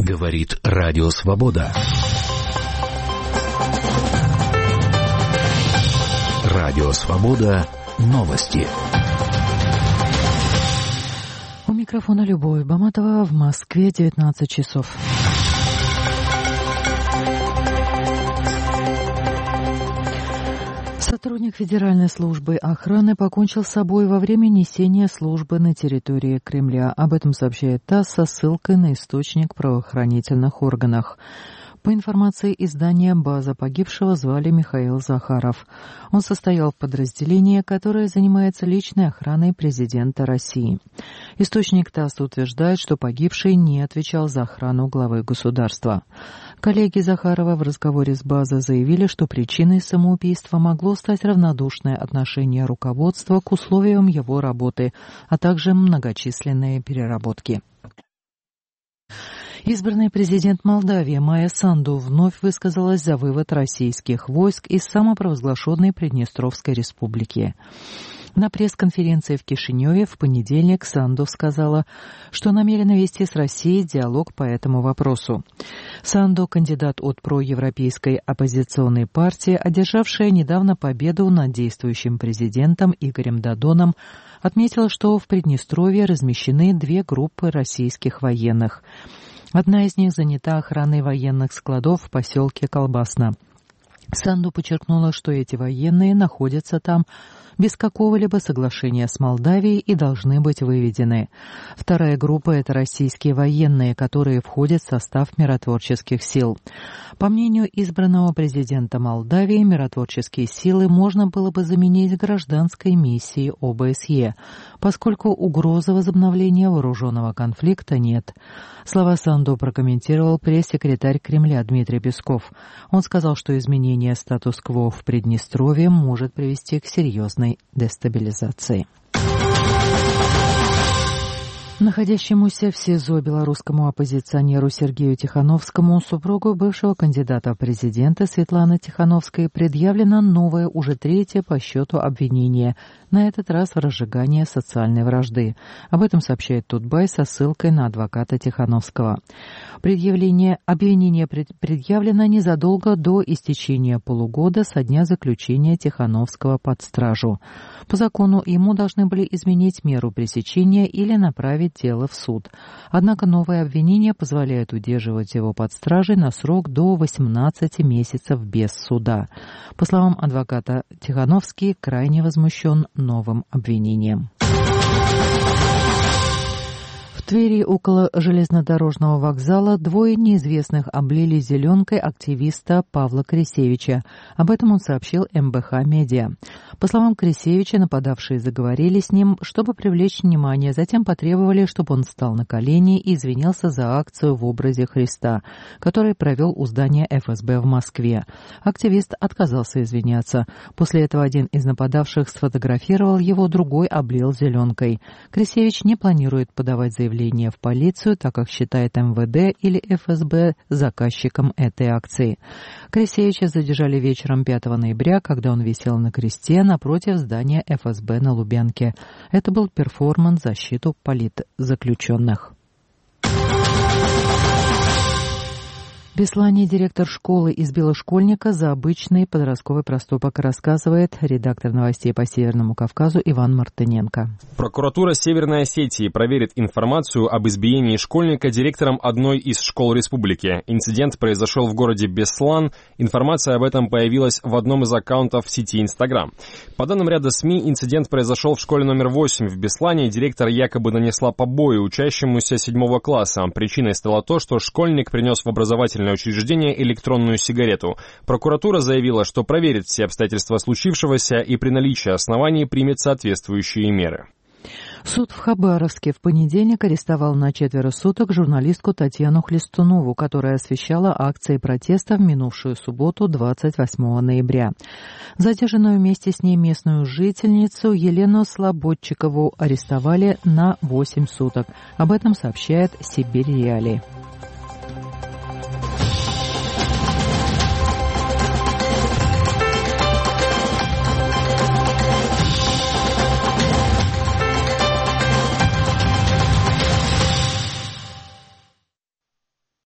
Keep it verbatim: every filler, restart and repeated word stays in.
Говорит Радио Свобода. Радио Свобода. Новости. У микрофона Любовь Баматова. В Москве девятнадцать часов. Сотрудник Федеральной службы охраны покончил с собой во время несения службы на территории Кремля. Об этом сообщает ТАСС со ссылкой на источник в правоохранительных органах. По информации издания «База», погибшего звали Михаил Захаров. Он состоял в подразделении, которое занимается личной охраной президента России. Источник ТАСС утверждает, что погибший не отвечал за охрану главы государства. Коллеги Захарова в разговоре с «Базой» заявили, что причиной самоубийства могло стать равнодушное отношение руководства к условиям его работы, а также многочисленные переработки. Избранный президент Молдавии Майя Санду вновь высказалась за вывод российских войск из самопровозглашенной Приднестровской республики. На пресс-конференции в Кишиневе в понедельник Санду сказала, что намерена вести с Россией диалог по этому вопросу. Санду, кандидат от проевропейской оппозиционной партии, одержавшая недавно победу над действующим президентом Игорем Додоном, отметила, что в Приднестровье размещены две группы российских военных. Одна из них занята охраной военных складов в поселке Колбасно. Санду подчеркнула, что эти военные находятся там без какого-либо соглашения с Молдавией и должны быть выведены. Вторая группа – это российские военные, которые входят в состав миротворческих сил. По мнению избранного президента Молдавии, миротворческие силы можно было бы заменить гражданской миссией О Бэ Эс Е, поскольку угрозы возобновления вооруженного конфликта нет. Слова Санду прокомментировал пресс-секретарь Кремля Дмитрий Песков. Он сказал, что изменение статус-кво в Приднестровье может привести к серьезной дестабилизации. Находящемуся в СИЗО белорусскому оппозиционеру Сергею Тихановскому, супругу бывшего кандидата в президенты Светланы Тихановской, предъявлено новое, уже третье по счету обвинение, на этот раз в разжигании социальной вражды. Об этом сообщает Тутбай со ссылкой на адвоката Тихановского. Предъявление, обвинение предъявлено незадолго до истечения полугода со дня заключения Тихановского под стражу. По закону ему должны были изменить меру пресечения или направить дело в суд. Однако новое обвинение позволяет удерживать его под стражей на срок до восемнадцати месяцев без суда. По словам адвоката, Тихановский крайне возмущен новым обвинением. В Твери около железнодорожного вокзала двое неизвестных облили зеленкой активиста Павла Крисевича. Об этом он сообщил Эм Бэ Ха Медиа. По словам Крисевича, нападавшие заговорили с ним, чтобы привлечь внимание, затем потребовали, чтобы он встал на колени и извинился за акцию в образе Христа, который провел у здания Эф Эс Бэ в Москве. Активист отказался извиняться. После этого один из нападавших сфотографировал его, другой облил зеленкой. Крисевич не планирует подавать заявление в полицию, так как считает Эм Вэ Дэ или Эф Эс Бэ заказчиком этой акции. Крисевича задержали вечером пятого ноября, когда он висел на кресте напротив здания Эф Эс Бэ на Лубянке. Это был перформанс в защиту политзаключенных. В Беслане директор школы избила школьника за обычный подростковый проступок, рассказывает редактор новостей по Северному Кавказу Иван Мартыненко. Прокуратура Северной Осетии проверит информацию об избиении школьника директором одной из школ республики. Инцидент произошел в городе Беслан. Информация об этом появилась в одном из аккаунтов в сети Инстаграм. По данным ряда СМИ, инцидент произошел в школе номер восемь в Беслане. Директор якобы нанесла побои учащемуся седьмого класса. Причиной стало то, что школьник принес в образовательное учреждение электронную сигарету. Прокуратура заявила, что проверит все обстоятельства случившегося и при наличии оснований примет соответствующие меры. Суд в Хабаровске в понедельник арестовал на четверо суток журналистку Татьяну Хлестунову, которая освещала акции протеста в минувшую субботу, двадцать восьмого ноября. Задержанную вместе с ней местную жительницу Елену Слободчикову арестовали на восемь суток. Об этом сообщает Сибирь Реалии.